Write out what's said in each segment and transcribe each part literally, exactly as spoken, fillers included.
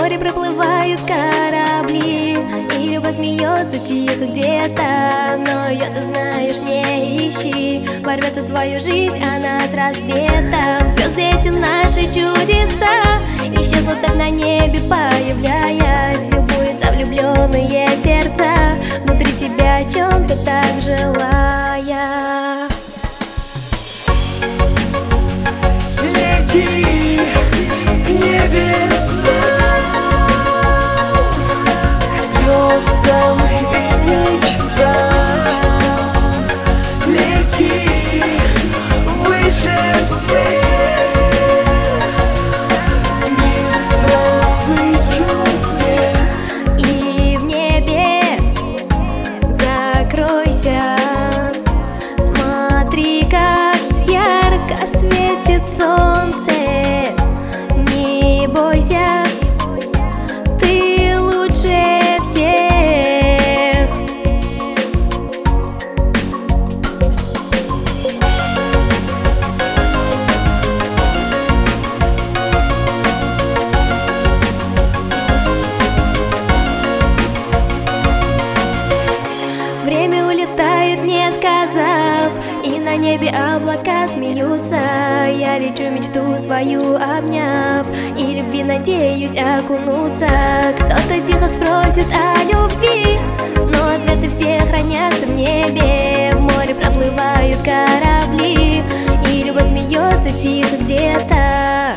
море проплывают корабли, и любовь смеется тихо где-то. Но ее, ты знаешь, не ищи, ворвется в твою жизнь она с рассветом. Звезды эти наши чудеса исчезнут так на небе, появляясь. Любуются влюбленные сердца, внутри себя о чем-то так желая. Лети к небесам, к звездам и мечтам. Лети выше всех, мир страны чудес. И в небе закройся, смотри, как ярко светит солнце. Не бойся, ты лучше всех. Время улетает, не сказав, и на небе облака смеются. Я лечу мечту свою обняв, и любви надеюсь окунуться. Кто-то тихо спросит о любви, но ответы все хранятся в небе. В море проплывают корабли, и любовь смеется тихо где-то.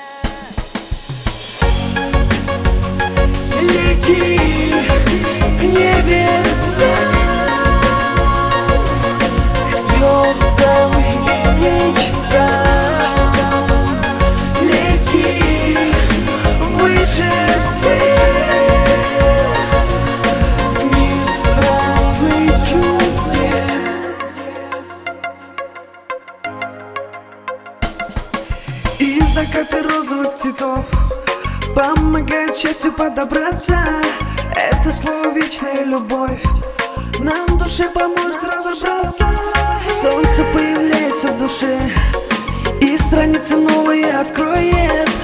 Лети к небесам, к звездам и мечтам. Лети выше всех, мир страны чудес. И закаты розовых цветов помогают счастью подобраться. Это слово вечная любовь нам в душе поможет разобраться. Солнце появляется в душе, и страницы новые откроет.